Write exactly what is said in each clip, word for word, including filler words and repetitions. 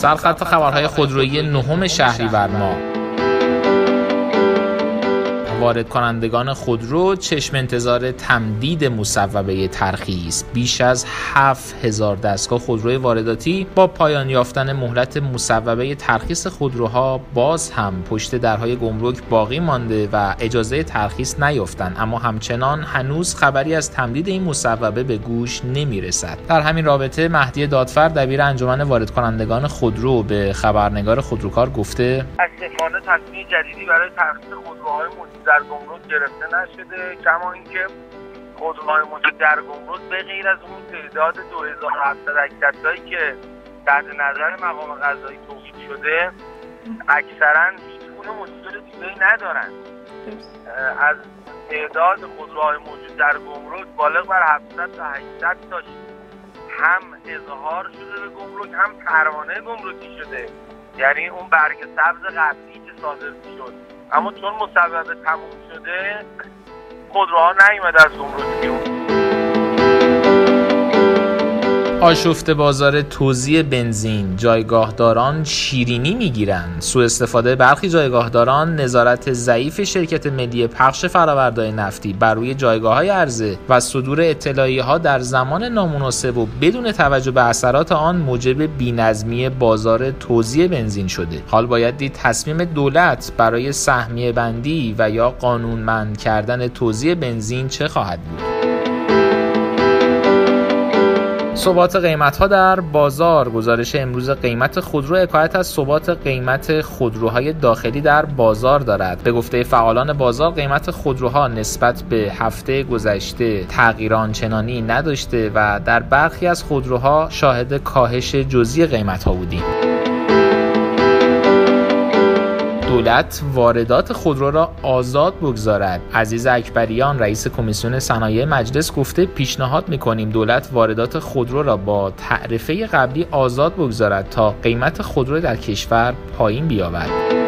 سرخط خبرهای خودرویی نهم شهریور ماه. وارد کنندگان خودرو چشم انتظار تمدید مصوبه ترخیص. بیش از هفت هزار دستگاه خودروی وارداتی با پایان یافتن مهلت مصوبه ترخیص خودروها باز هم پشت درهای گمرک باقی مانده و اجازه ترخیص نیافتند، اما همچنان هنوز خبری از تمدید این مصوبه به گوش نمیرسد. در همین رابطه مهدی دادفر دبیر انجمن وارد کنندگان خودرو به خبرنگار خودروکار گفته متاسفانه تصمیم جدیدی برای ترخیص خودروهای موجود در گمرک گرفته نشده، کما اینکه خودروهای موجود در گمرک به غیر از اون تعداد دو هزار و هفتصد اکتسایی که تحت نظر مقام قضایی توقیف شده اکثرا هیچ گونه مشکل دیگه‌ای ندارن. از تعداد خودروهای موجود در گمرک بالغ بر هفتصد تا هشتصد تاش هم اظهار شده به گمرک، هم پروانه گمرکی شده، یعنی اون برگ سبز قبلی که صادر می‌شد. اما چون مصوبه تموم شده خودروها نیومده از گمرک بیرون. آشفته بازار توزیع بنزین، جایگاهداران شیرینی میگیرند. سوء استفاده برخی جایگاهداران، نظارت ضعیف شرکت ملی پخش فرآورده‌های نفتی بر روی جایگاه‌های عرضه و صدور اطلاعیه‌ها در زمان نامناسب و بدون توجه به اثرات آن موجب بی‌نظمی بازار توزیع بنزین شده. حال باید دید تصمیم دولت برای سهمیه بندی و یا قانونمند کردن توزیع بنزین چه خواهد بود. ثبات قیمت‌ها در بازار. گزارش امروز قیمت خودرو حکایت از ثبات قیمت خودروهای داخلی در بازار دارد. به گفته فعالان بازار قیمت خودروها نسبت به هفته گذشته تغییر آنچنانی نداشته و در برخی از خودروها شاهد کاهش جزئی قیمت‌ها بودیم. دولت واردات خودرو را آزاد بگذارد. عزیز اکبریان رئیس کمیسیون صنایع مجلس گفته پیشنهاد می‌کنیم دولت واردات خودرو را با تعرفه قبلی آزاد بگذارد تا قیمت خودرو در کشور پایین بیاورد.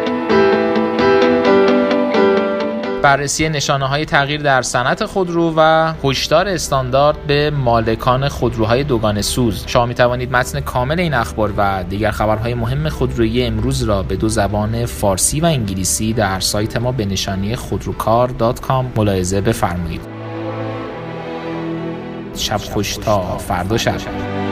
بررسی نشانه‌های تغییر در صنعت خودرو و هشدار استاندارد به مالکان خودروهای دوگانه سوز. شما می‌توانید متن کامل این اخبار و دیگر خبرهای مهم خودرویی امروز را به دو زبان فارسی و انگلیسی در سایت ما به نشانی خودروکار دات کام ملاحظه بفرمایید. شب خوش تا فردا شب.